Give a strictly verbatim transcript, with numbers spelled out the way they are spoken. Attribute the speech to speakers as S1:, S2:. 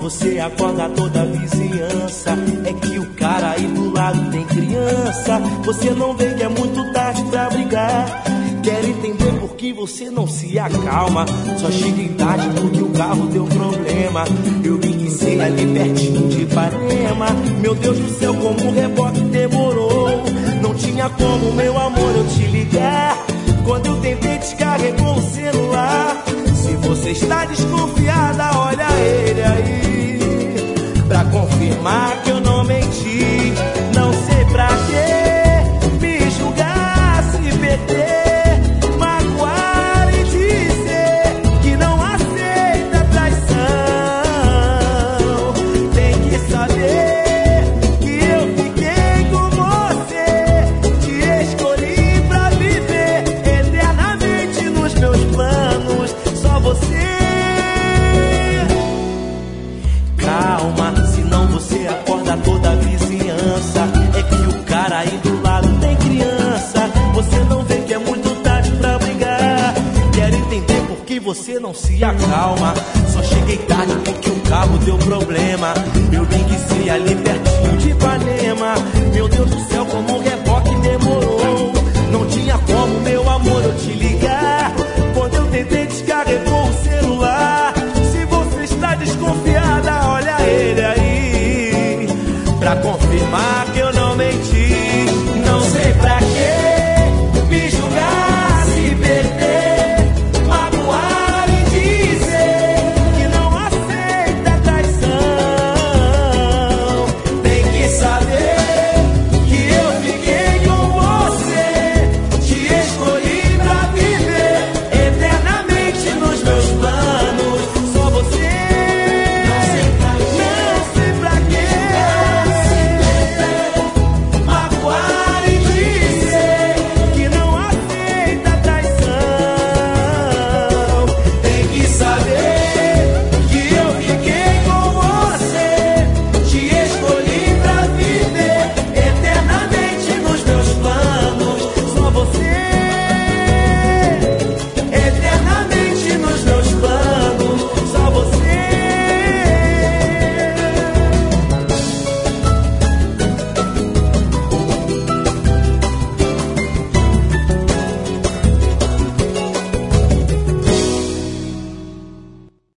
S1: você acorda toda a vizinhança. É que o cara aí do lado tem criança. Você não vê que é muito tarde pra brigar. Quero entender por que você não se acalma. Só chega em tarde porque o carro deu problema. Eu vi que sei ali pertinho de Ipanema. Meu Deus do céu, como o reboque demorou. Não tinha como, meu amor, eu te ligar. Quando eu tentei, descarregou o celular. Se você está desconfiada, olha ele aí, pra confirmar que eu não menti. Não sei pra que me julgar, se perder, magoar e dizer que não aceita traição. Tem que saber que eu fiquei com você, te escolhi pra viver eternamente nos meus planos. Só você. Calma, senão você acorda toda a vizinhança. É que o cara aí do lado tem criança. Você não vê que é muito tarde pra brigar. Quero entender por que você não se acalma. Só cheguei tarde porque o carro deu problema. Eu vi que se ali